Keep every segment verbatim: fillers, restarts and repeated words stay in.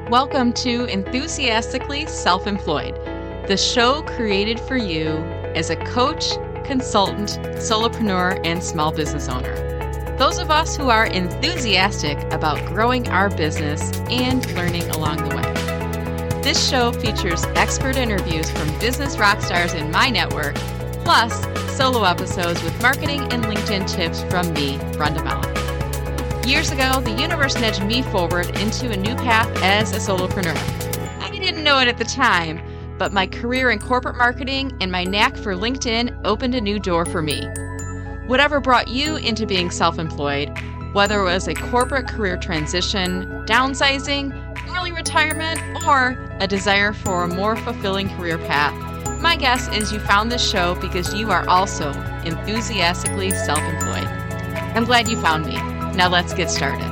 Welcome to Enthusiastically Self-Employed, the show created for you as a coach, consultant, solopreneur, and small business owner. Those of us who are enthusiastic about growing our business and learning along the way. This show features expert interviews from business rock stars in my network, plus solo episodes with marketing and LinkedIn tips from me, Brenda Mellon. Years ago, the universe nudged me forward into a new path as a solopreneur. I didn't know it at the time, but my career in corporate marketing and my knack for LinkedIn opened a new door for me. Whatever brought you into being self-employed, whether it was a corporate career transition, downsizing, early retirement, or a desire for a more fulfilling career path, my guess is you found this show because you are also enthusiastically self-employed. I'm glad you found me. Now let's get started.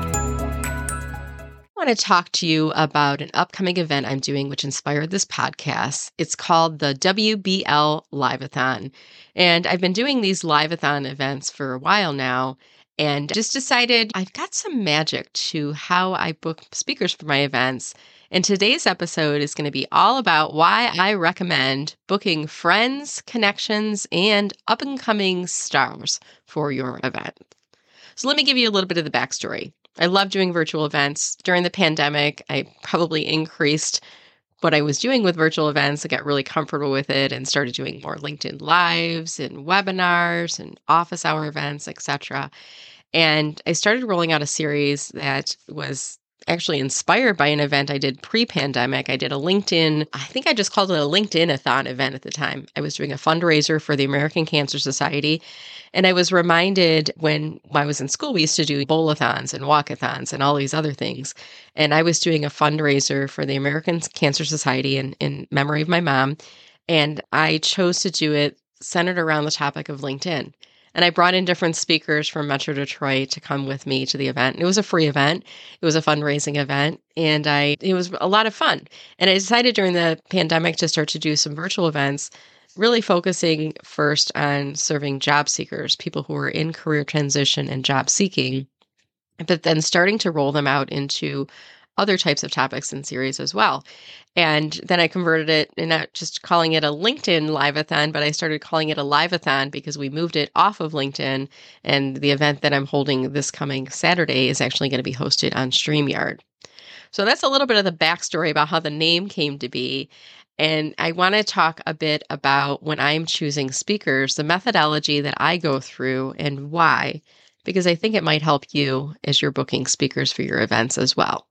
I want to talk to you about an upcoming event I'm doing which inspired this podcast. It's called the W B L Live-a-thon. And I've been doing these live-a-thon events for a while now and just decided I've got some magic to how I book speakers for my events. And today's episode is going to be all about why I recommend booking friends, connections, and up-and-coming stars for your event. So let me give you a little bit of the backstory. I love doing virtual events. During the pandemic, I probably increased what I was doing with virtual events. I got really comfortable with it and started doing more LinkedIn Lives and webinars and office hour events, et cetera. And I started rolling out a series that was actually inspired by an event I did pre-pandemic. I did a LinkedIn, I think I just called it a LinkedIn-a-thon event at the time. I was doing a fundraiser for the American Cancer Society. And I was reminded when I was in school, we used to do bowl-a-thons and walk-a-thons and all these other things. And I was doing a fundraiser for the American Cancer Society in, in memory of my mom. And I chose to do it centered around the topic of LinkedIn. And I brought in different speakers from Metro Detroit to come with me to the event. It was a free event. It was a fundraising event. And I it was a lot of fun. And I decided during the pandemic to start to do some virtual events, really focusing first on serving job seekers, people who are in career transition and job seeking, but then starting to roll them out into other types of topics and series as well. And then I converted it, and not just calling it a LinkedIn Live-a-thon, but I started calling it a Live-a-thon because we moved it off of LinkedIn. And the event that I'm holding this coming Saturday is actually going to be hosted on StreamYard. So that's a little bit of the backstory about how the name came to be. And I want to talk a bit about when I'm choosing speakers, the methodology that I go through and why, because I think it might help you as you're booking speakers for your events as well.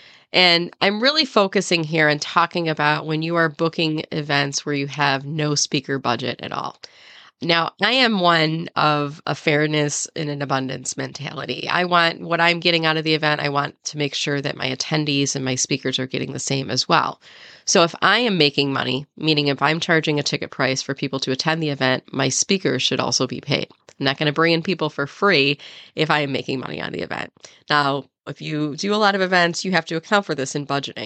And I'm really focusing here on talking about when you are booking events where you have no speaker budget at all. Now, I am one of a fairness and an abundance mentality. I want what I'm getting out of the event, I want to make sure that my attendees and my speakers are getting the same as well. So if I am making money, meaning if I'm charging a ticket price for people to attend the event, my speakers should also be paid. I'm not going to bring in people for free if I am making money on the event. Now, if you do a lot of events, you have to account for this in budgeting,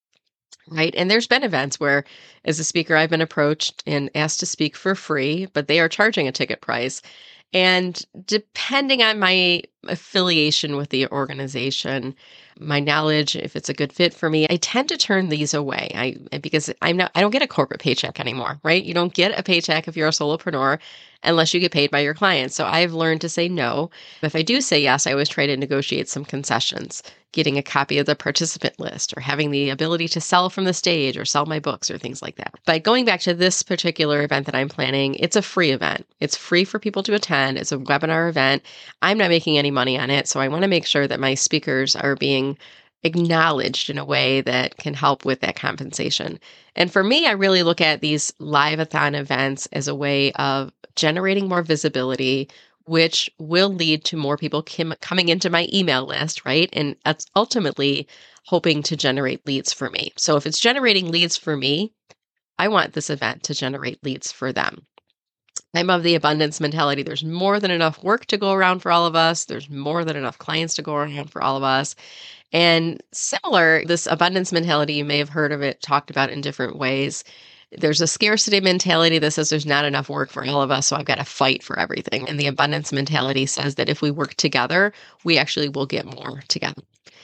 right? And there's been events where, as a speaker, I've been approached and asked to speak for free, but they are charging a ticket price. And depending on my affiliation with the organization, my knowledge, if it's a good fit for me, I tend to turn these away. I because I'm not I don't get a corporate paycheck anymore, right? You don't get a paycheck if you're a solopreneur unless you get paid by your clients. So I've learned to say no. If I do say yes, I always try to negotiate some concessions, getting a copy of the participant list or having the ability to sell from the stage or sell my books or things like that. But going back to this particular event that I'm planning, it's a free event. It's free for people to attend. It's a webinar event. I'm not making any money on it. So I want to make sure that my speakers are being acknowledged in a way that can help with that compensation. And for me, I really look at these live-a-thon events as a way of generating more visibility, which will lead to more people kim- coming into my email list, right? And that's ultimately hoping to generate leads for me. So if it's generating leads for me, I want this event to generate leads for them. I'm of the abundance mentality. There's more than enough work to go around for all of us. There's more than enough clients to go around for all of us. And similar, this abundance mentality, you may have heard of it talked about in different ways. There's a scarcity mentality that says there's not enough work for all of us, so I've got to fight for everything. And the abundance mentality says that if we work together, we actually will get more together.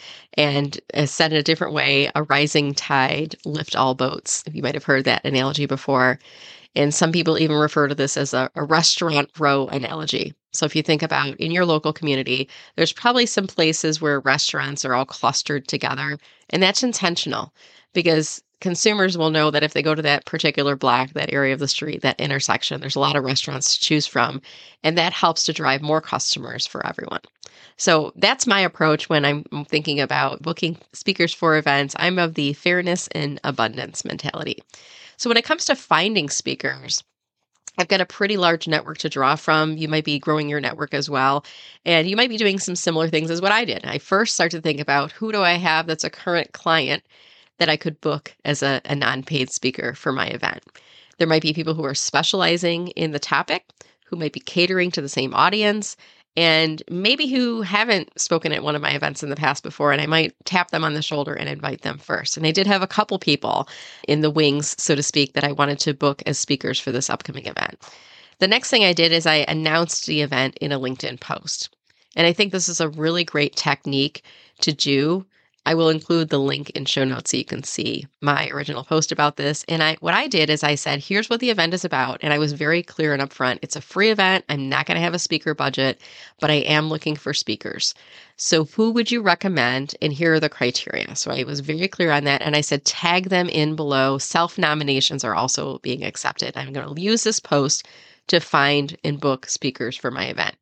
And as said in a different way, a rising tide lift all boats. You might have heard that analogy before. And some people even refer to this as a, a restaurant row analogy. So if you think about in your local community, there's probably some places where restaurants are all clustered together. And that's intentional because consumers will know that if they go to that particular block, that area of the street, that intersection, there's a lot of restaurants to choose from. And that helps to drive more customers for everyone. So that's my approach when I'm thinking about booking speakers for events. I'm of the fairness and abundance mentality. So when it comes to finding speakers, I've got a pretty large network to draw from. You might be growing your network as well. And you might be doing some similar things as what I did. I first started to think about who do I have that's a current client that I could book as a, a non-paid speaker for my event. There might be people who are specializing in the topic, who might be catering to the same audience, and maybe who haven't spoken at one of my events in the past before, and I might tap them on the shoulder and invite them first. And I did have a couple people in the wings, so to speak, that I wanted to book as speakers for this upcoming event. The next thing I did is I announced the event in a LinkedIn post. And I think this is a really great technique to do. I will include the link in show notes so you can see my original post about this. And I, what I did is I said, here's what the event is about. And I was very clear and upfront. It's a free event. I'm not going to have a speaker budget, but I am looking for speakers. So who would you recommend? And here are the criteria. So I was very clear on that. And I said, tag them in below. Self-nominations are also being accepted. I'm going to use this post to find and book speakers for my event.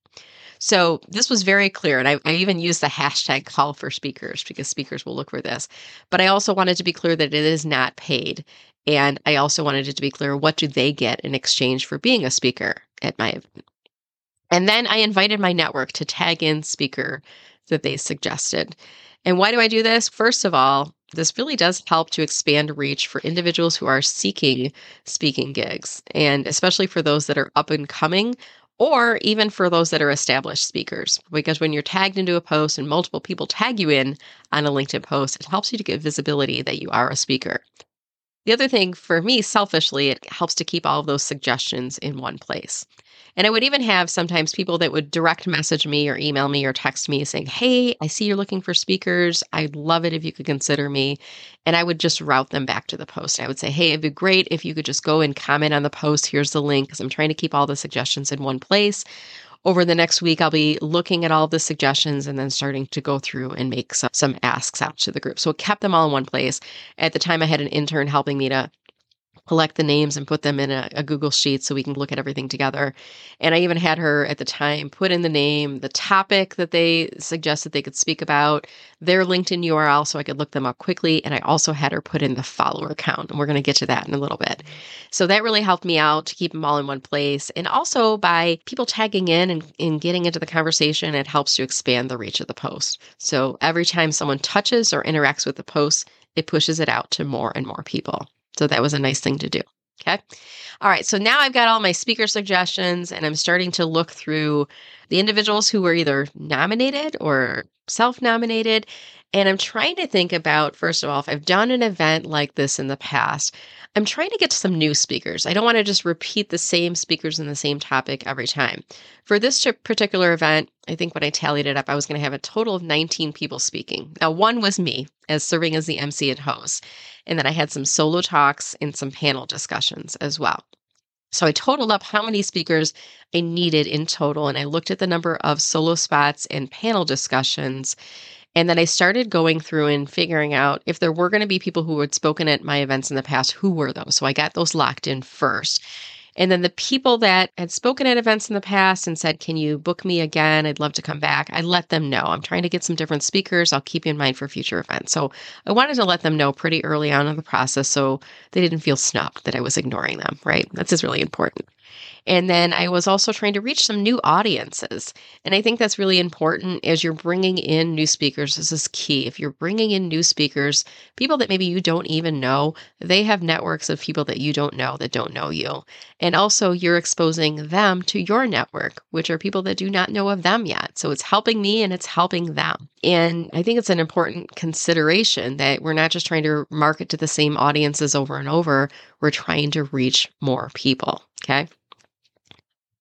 So this was very clear. And I, I even used the hashtag call for speakers because speakers will look for this. But I also wanted to be clear that it is not paid. And I also wanted it to be clear, what do they get in exchange for being a speaker at my event? And then I invited my network to tag in speaker that they suggested. And why do I do this? First of all, this really does help to expand reach for individuals who are seeking speaking gigs, and especially for those that are up and coming, or even for those that are established speakers. Because when you're tagged into a post and multiple people tag you in on a LinkedIn post, it helps you to get visibility that you are a speaker. The other thing for me, selfishly, it helps to keep all of those suggestions in one place. And I would even have sometimes people that would direct message me or email me or text me saying, hey, I see you're looking for speakers. I'd love it if you could consider me. And I would just route them back to the post. I would say, hey, it'd be great if you could just go and comment on the post. Here's the link, because I'm trying to keep all the suggestions in one place. Over the next week, I'll be looking at all the suggestions and then starting to go through and make some, some asks out to the group. So it kept them all in one place. At the time, I had an intern helping me to collect the names and put them in a, a Google Sheet so we can look at everything together. And I even had her at the time put in the name, the topic that they suggested they could speak about, their LinkedIn U R L so I could look them up quickly. And I also had her put in the follower count. And we're going to get to that in a little bit. So that really helped me out to keep them all in one place. And also by people tagging in and, and getting into the conversation, it helps to expand the reach of the post. So every time someone touches or interacts with the post, it pushes it out to more and more people. So that was a nice thing to do. Okay. All right. So now I've got all my speaker suggestions and I'm starting to look through the individuals who were either nominated or self-nominated. And I'm trying to think about, first of all, if I've done an event like this in the past, I'm trying to get to some new speakers. I don't want to just repeat the same speakers in the same topic every time. For this particular event, I think when I tallied it up, I was going to have a total of nineteen people speaking. Now, one was me as serving as the M C and host. And then I had some solo talks and some panel discussions as well. So I totaled up how many speakers I needed in total. And I looked at the number of solo spots and panel discussions. And then I started going through and figuring out if there were going to be people who had spoken at my events in the past, who were those? So I got those locked in first. And then the people that had spoken at events in the past and said, can you book me again? I'd love to come back. I let them know. I'm trying to get some different speakers. I'll keep you in mind for future events. So I wanted to let them know pretty early on in the process so they didn't feel snubbed that I was ignoring them, right? That's just really important. And then I was also trying to reach some new audiences. And I think that's really important as you're bringing in new speakers. This is key. If you're bringing in new speakers, people that maybe you don't even know, they have networks of people that you don't know that don't know you. And also you're exposing them to your network, which are people that do not know of them yet. So it's helping me and it's helping them. And I think it's an important consideration that we're not just trying to market to the same audiences over and over. We're trying to reach more people. Okay.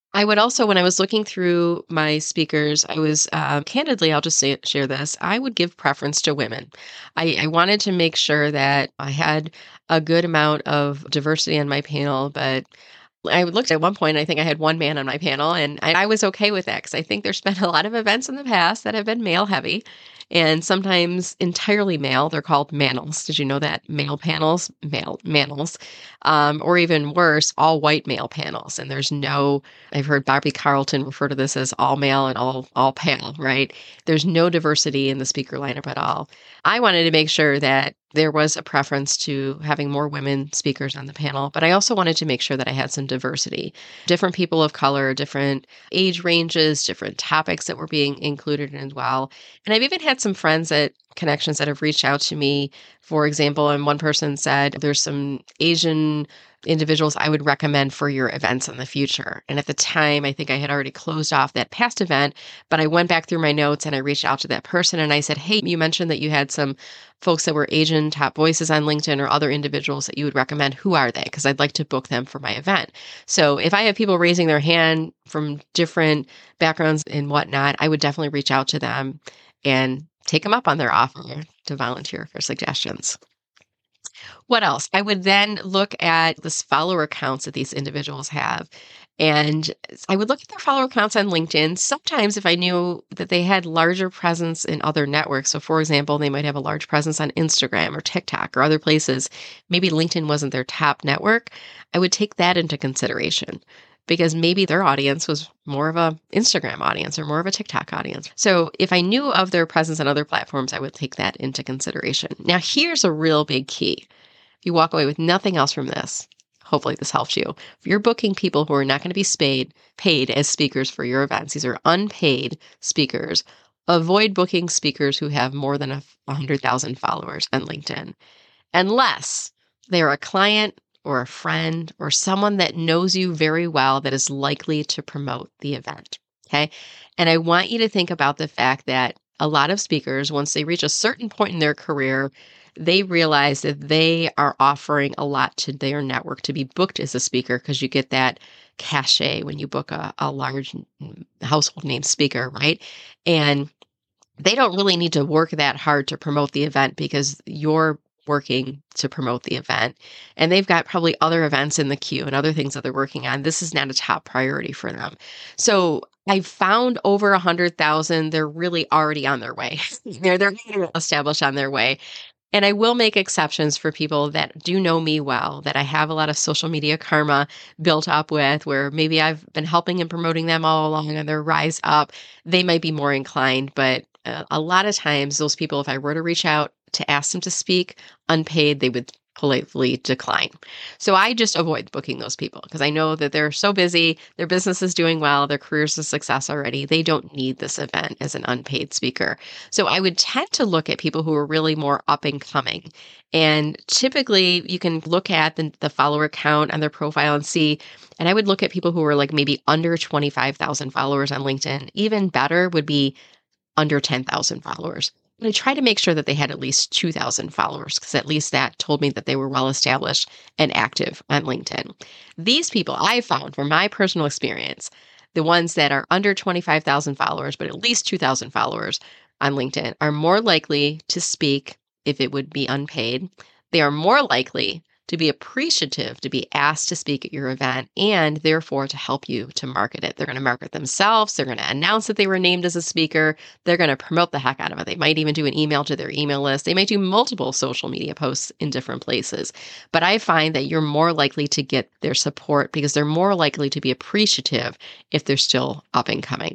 I would also, when I was looking through my speakers, I was uh, candidly, I'll just say, share this. I would give preference to women. I, I wanted to make sure that I had a good amount of diversity on my panel, but I looked at one point, I think I had one man on my panel, and I, I was okay with that because I think there's been a lot of events in the past that have been male heavy and sometimes entirely male. They're called manels. Did you know that? Male panels, male manels, um, or even worse, all white male panels. And there's no, I've heard Bobby Carlton refer to this as all male and all, all pale, right? There's no diversity in the speaker lineup at all. I wanted to make sure that there was a preference to having more women speakers on the panel, but I also wanted to make sure that I had some diversity, different people of color, different age ranges, different topics that were being included in as well. And I've even had some friends at Connections that have reached out to me, for example, and one person said, there's some Asian individuals I would recommend for your events in the future. And at the time, I think I had already closed off that past event, but I went back through my notes and I reached out to that person and I said, hey, you mentioned that you had some folks that were Asian top voices on LinkedIn or other individuals that you would recommend. Who are they? Because I'd like to book them for my event. So if I have people raising their hand from different backgrounds and whatnot, I would definitely reach out to them and take them up on their offer to volunteer for suggestions. What else? I would then look at the follower counts that these individuals have. And I would look at their follower counts on LinkedIn. Sometimes if I knew that they had larger presence in other networks, so for example, they might have a large presence on Instagram or TikTok or other places, maybe LinkedIn wasn't their top network, I would take that into consideration because maybe their audience was more of a Instagram audience or more of a TikTok audience. So if I knew of their presence on other platforms, I would take that into consideration. Now, here's a real big key. You walk away with nothing else from this. Hopefully this helps you. If you're booking people who are not going to be paid, paid as speakers for your events, these are unpaid speakers, avoid booking speakers who have more than one hundred thousand followers on LinkedIn, unless they're a client or a friend or someone that knows you very well that is likely to promote the event, okay? And I want you to think about the fact that a lot of speakers, once they reach a certain point in their career, they realize that they are offering a lot to their network to be booked as a speaker because you get that cachet when you book a, a large household name speaker, right? And they don't really need to work that hard to promote the event because you're working to promote the event. And they've got probably other events in the queue and other things that they're working on. This is not a top priority for them. So I found over one hundred thousand. They're really already on their way. they're, they're established on their way. And I will make exceptions for people that do know me well, that I have a lot of social media karma built up with, where maybe I've been helping and promoting them all along on their rise up. They might be more inclined, but uh, a lot of times those people, if I were to reach out to ask them to speak unpaid, they would politely decline. So I just avoid booking those people because I know that they're so busy, their business is doing well, their career's a success already. They don't need this event as an unpaid speaker. So I would tend to look at people who are really more up and coming. And typically you can look at the, the follower count on their profile and see, and I would look at people who are like maybe under twenty-five thousand followers on LinkedIn. Even better would be under ten thousand followers. I try to make sure that they had at least two thousand followers because at least that told me that they were well established and active on LinkedIn. These people I found from my personal experience, the ones that are under twenty-five thousand followers, but at least two thousand followers on LinkedIn are more likely to speak if it would be unpaid. They are more likely to be appreciative to be asked to speak at your event and therefore to help you to market it. They're going to market themselves. They're going to announce that they were named as a speaker. They're going to promote the heck out of it. They might even do an email to their email list. They might do multiple social media posts in different places. But I find that you're more likely to get their support because they're more likely to be appreciative if they're still up and coming.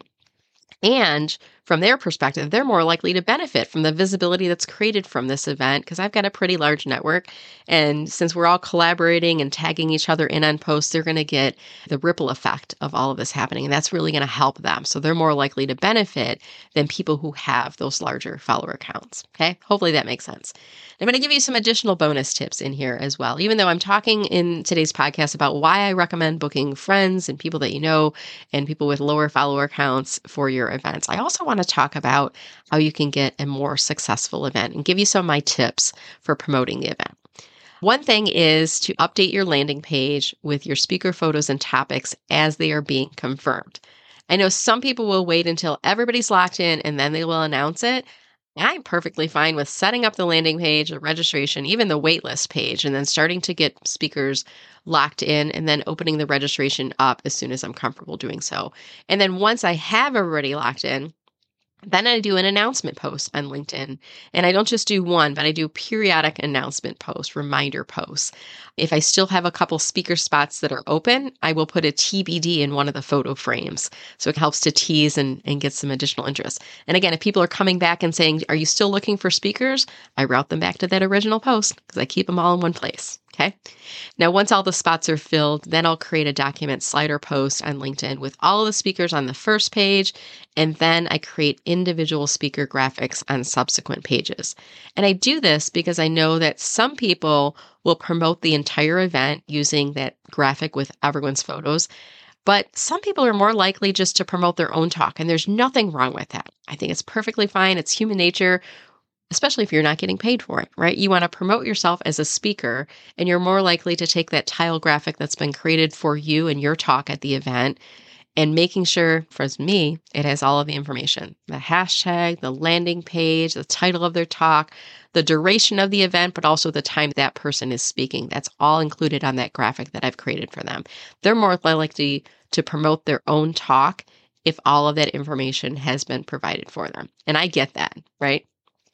And from their perspective, they're more likely to benefit from the visibility that's created from this event because I've got a pretty large network. And since we're all collaborating and tagging each other in on posts, they're going to get the ripple effect of all of this happening. And that's really going to help them. So they're more likely to benefit than people who have those larger follower accounts. Okay. Hopefully that makes sense. I'm going to give you some additional bonus tips in here as well. Even though I'm talking in today's podcast about why I recommend booking friends and people that you know and people with lower follower counts for your events, I also want to talk about how you can get a more successful event and give you some of my tips for promoting the event. One thing is to update your landing page with your speaker photos and topics as they are being confirmed. I know some people will wait until everybody's locked in and then they will announce it. I'm perfectly fine with setting up the landing page, the registration, even the waitlist page, and then starting to get speakers locked in and then opening the registration up as soon as I'm comfortable doing so. And then once I have everybody locked in, then I do an announcement post on LinkedIn. And I don't just do one, but I do periodic announcement posts, reminder posts. If I still have a couple speaker spots that are open, I will put a T B D in one of the photo frames. So it helps to tease and, and get some additional interest. And again, if people are coming back and saying, are you still looking for speakers? I route them back to that original post because I keep them all in one place. Okay. Now, once all the spots are filled, then I'll create a document slider post on LinkedIn with all of the speakers on the first page. And then I create individual speaker graphics on subsequent pages. And I do this because I know that some people will promote the entire event using that graphic with everyone's photos. But some people are more likely just to promote their own talk. And there's nothing wrong with that. I think it's perfectly fine. It's human nature. Especially if you're not getting paid for it, right? You want to promote yourself as a speaker, and you're more likely to take that tile graphic that's been created for you and your talk at the event and making sure, for me, it has all of the information, the hashtag, the landing page, the title of their talk, the duration of the event, but also the time that person is speaking. That's all included on that graphic that I've created for them. They're more likely to promote their own talk if all of that information has been provided for them. And I get that, right?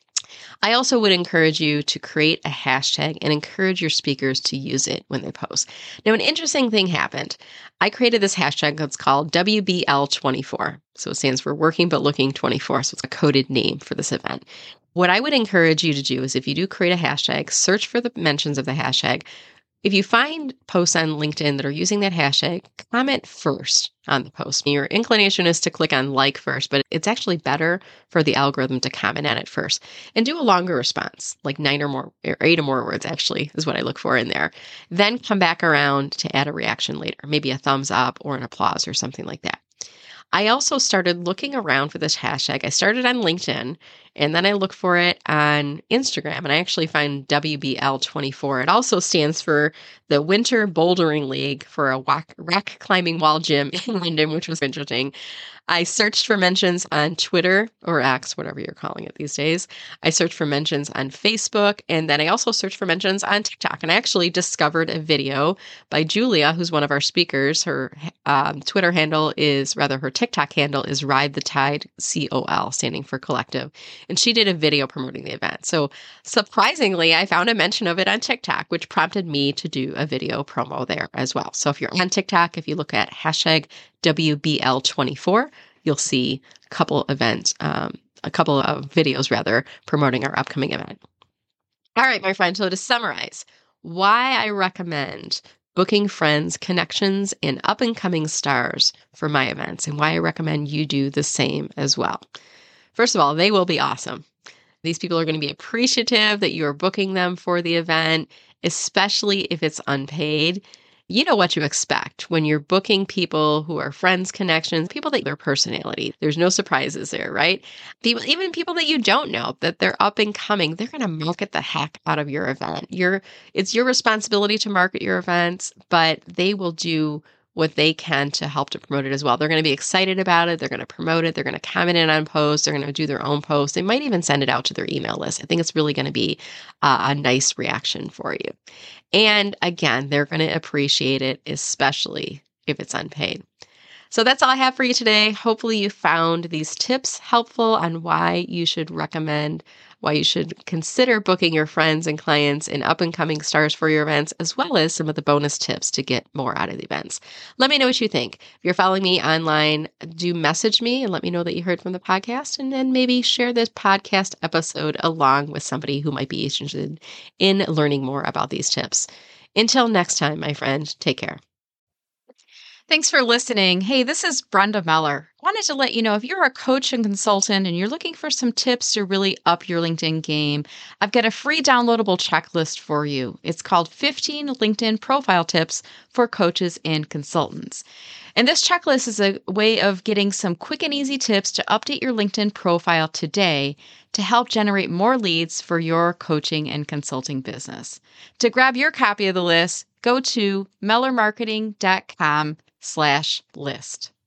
I also would encourage you to create a hashtag and encourage your speakers to use it when they post. Now, an interesting thing happened. I created this hashtag that's called W B L twenty-four. So it stands for Working But Looking twenty-four. So it's a coded name for this event. What I would encourage you to do is if you do create a hashtag, search for the mentions of the hashtag. If you find posts on LinkedIn that are using that hashtag, comment first on the post. Your inclination is to click on like first, but it's actually better for the algorithm to comment on it first and do a longer response, like nine or more, or eight or more words actually is what I look for in there. Then come back around to add a reaction later, maybe a thumbs up or an applause or something like that. I also started looking around for this hashtag. I started on LinkedIn and then I look for it on Instagram and I actually find W B L twenty-four. It also stands for the Winter Bouldering League for a rock, rock climbing wall gym in London, which was interesting. I searched for mentions on Twitter or X, whatever you're calling it these days. I searched for mentions on Facebook, and then I also searched for mentions on TikTok. And I actually discovered a video by Julia, who's one of our speakers. Her um, Twitter handle is, rather her TikTok handle is Ride the Tide, C O L, standing for collective. And she did a video promoting the event. So surprisingly, I found a mention of it on TikTok, which prompted me to do a video promo there as well. So if you're on TikTok, if you look at hashtag W B L twenty-four, you'll see a couple events, um, a couple of videos rather, promoting our upcoming event. All right, my friend. So to summarize, why I recommend booking friends, connections, and up-and-coming stars for my events, and why I recommend you do the same as well. First of all, they will be awesome. These people are going to be appreciative that you are booking them for the event, especially if it's unpaid. You know what to expect when you're booking people who are friends, connections, people that their personality. There's no surprises there, right? People, even people that you don't know, that they're up and coming, they're going to market the heck out of your event. You're, it's your responsibility to market your events, but they will do what they can to help to promote it as well. They're going to be excited about it. They're going to promote it. They're going to comment in on posts. They're going to do their own posts. They might even send it out to their email list. I think it's really going to be uh, a nice reaction for you. And again, they're going to appreciate it, especially if it's unpaid. So that's all I have for you today. Hopefully you found these tips helpful on why you should recommend, why you should consider booking your friends and clients and up-and-coming stars for your events, as well as some of the bonus tips to get more out of the events. Let me know what you think. If you're following me online, do message me and let me know that you heard from the podcast, and then maybe share this podcast episode along with somebody who might be interested in learning more about these tips. Until next time, my friend, take care. Thanks for listening. Hey, this is Brenda Meller. Wanted to let you know if you're a coach and consultant and you're looking for some tips to really up your LinkedIn game, I've got a free downloadable checklist for you. It's called fifteen LinkedIn Profile Tips for Coaches and Consultants. And this checklist is a way of getting some quick and easy tips to update your LinkedIn profile today to help generate more leads for your coaching and consulting business. To grab your copy of the list, go to mellermarketing.com slash list.